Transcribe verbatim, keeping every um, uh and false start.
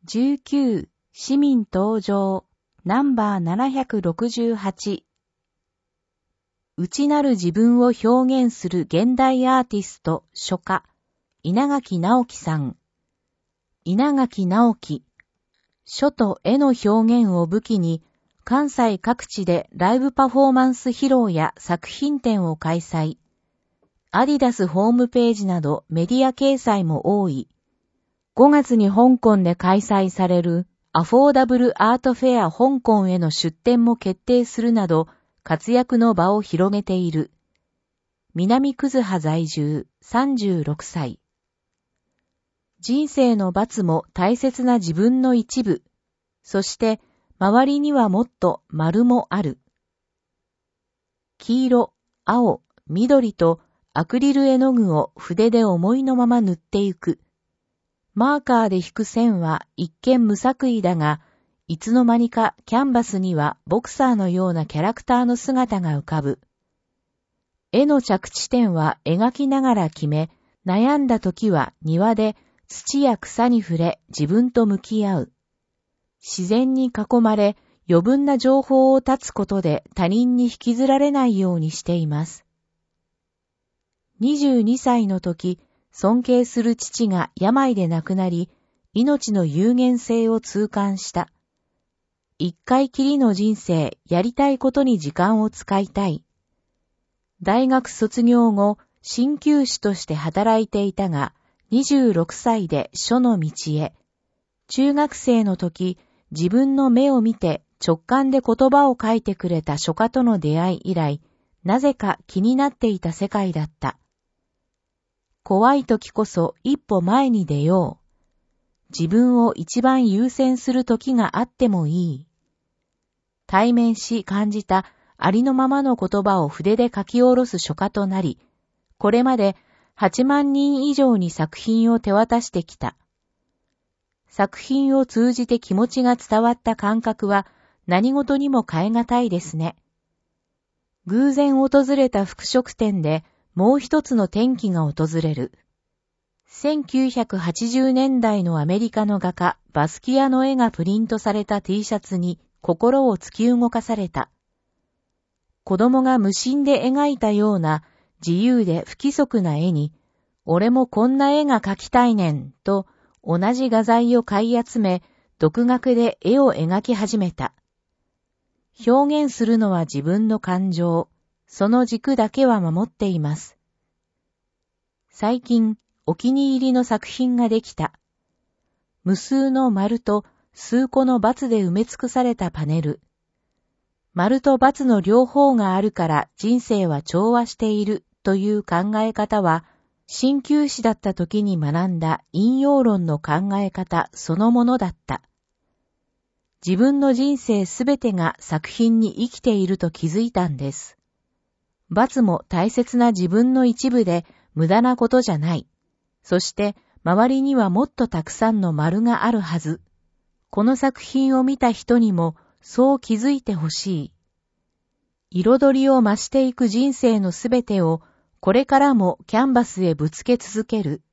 じゅうきゅう市民登場ナンバーななひゃくろくじゅうはち内なる自分を表現する現代アーティスト書家稲垣直樹さん。稲垣直樹書と絵の表現を武器に関西各地でライブパフォーマンス披露や作品展を開催。アディダスホームページなどメディア掲載も多い。ごがつに香港で開催されるアフォーダブルアートフェア香港への出展も決定するなど活躍の場を広げている。南葛葉在住さんじゅうろくさい。人生の罰も大切な自分の一部。そして周りにはもっと丸もある。黄色、青、緑とアクリル絵の具を筆で思いのまま塗っていく。マーカーで引く線は一見無作為だが、いつの間にかキャンバスにはボクサーのようなキャラクターの姿が浮かぶ。絵の着地点は描きながら決め、悩んだ時は庭で土や草に触れ自分と向き合う。自然に囲まれ余分な情報を断つことで他人に引きずられないようにしています。にじゅうにさいの時、尊敬する父が病で亡くなり、命の有限性を痛感した。一回きりの人生、やりたいことに時間を使いたい。大学卒業後、鍼灸師として働いていたが、にじゅうろくさいで書の道へ。中学生の時、自分の目を見て直感で言葉を書いてくれた書家との出会い以来、なぜか気になっていた世界だった。怖い時こそ一歩前に出よう。自分を一番優先する時があってもいい。対面し感じたありのままの言葉を筆で書き下ろす書家となり、これまではちまんにん以上に作品を手渡してきた。作品を通じて気持ちが伝わった感覚は何事にも代え難いですね。偶然訪れた服飾店でもう一つの転機が訪れる。せんきゅうひゃくはちじゅうねんだいのアメリカの画家バスキアの絵がプリントされた T シャツに心を突き動かされた。子供が無心で描いたような自由で不規則な絵に、俺もこんな絵が描きたいねんと同じ画材を買い集め、独学で絵を描き始めた。表現するのは自分の感情。その軸だけは守っています。最近、お気に入りの作品ができた。無数の丸と数個の×で埋め尽くされたパネル。丸と×の両方があるから人生は調和しているという考え方は、鍼灸師だった時に学んだ引用論の考え方そのものだった。自分の人生すべてが作品に生きていると気づいたんです。×も大切な自分の一部で無駄なことじゃない。そして周りにはもっとたくさんの丸があるはず。この作品を見た人にもそう気づいてほしい。彩りを増していく人生のすべてをこれからもキャンバスへぶつけ続ける。